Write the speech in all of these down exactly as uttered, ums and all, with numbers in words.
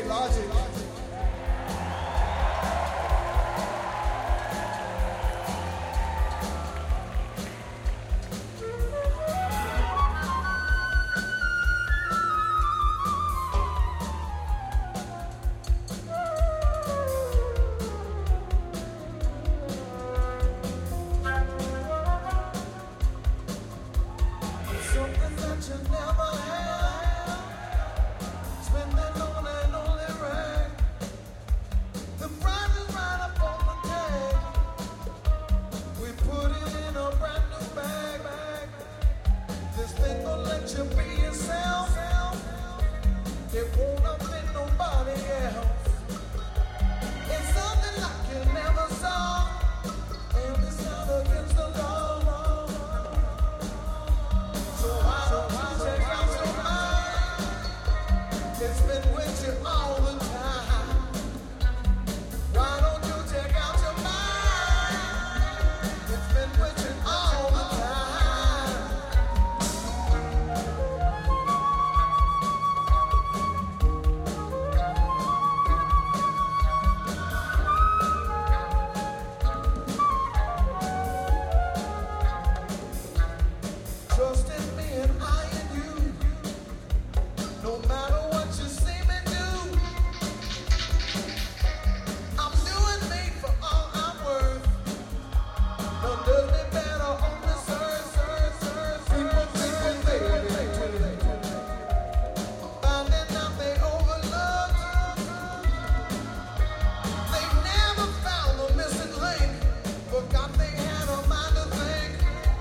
Logic. Something that you never had. Spending on an only rag. The price is right up on the tag. We put it in a brand new bag. This thing gon' let you be yourself. It won't offend nobody else. It's something like you never saw. And it's not against the law. It's been with you all the time. Why don't you check out your mind? It's been with you all the time. Trust in me and I in you. No matter what you see me do, I'm doing me for all I'm worth. None does me better on this earth, earth, earth. People think they finding out they overlooked. They never found the missing link. Forgot they had a mind to think.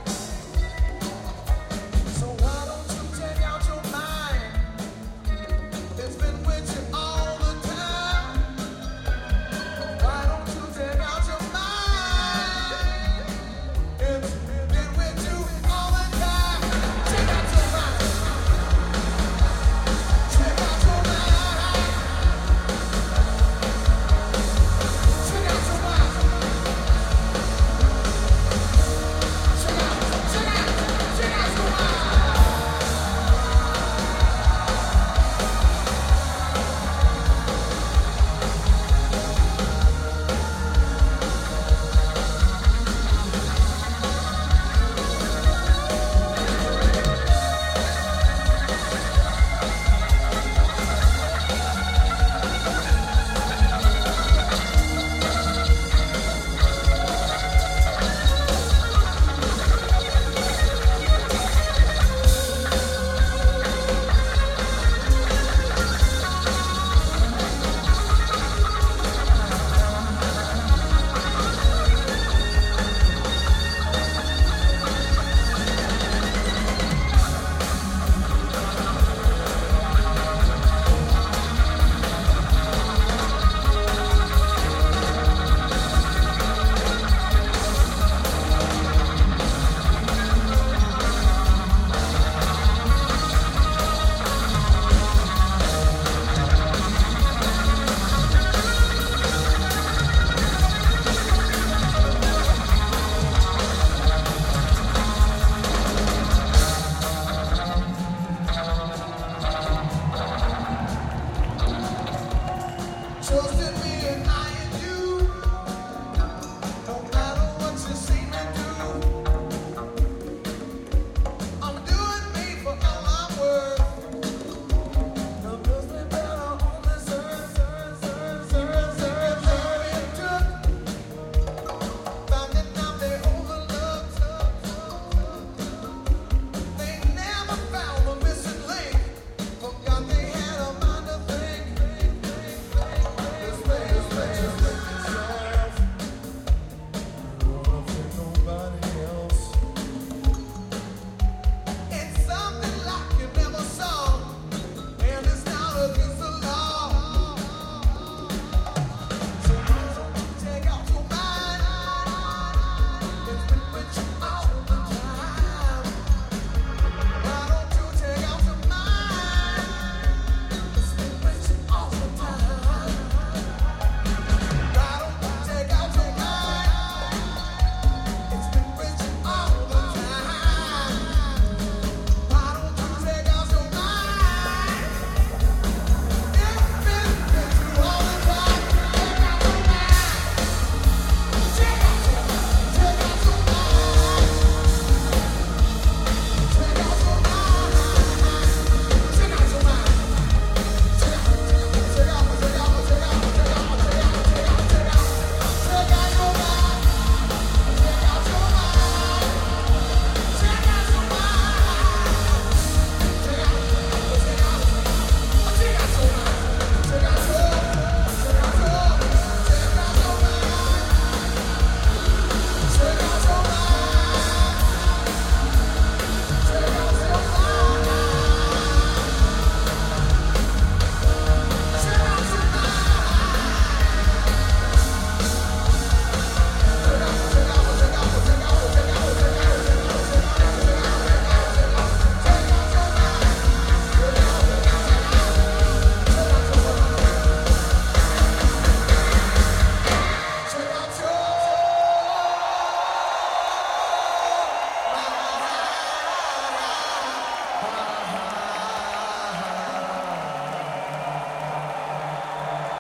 So why don't you take out your mind? It's been with you all the time. Why don't you take out your mind? It's been with you all the time. Take out your mind. Take out your mind. Take out your mind. Take out, take out, take out your mind. Trust in me.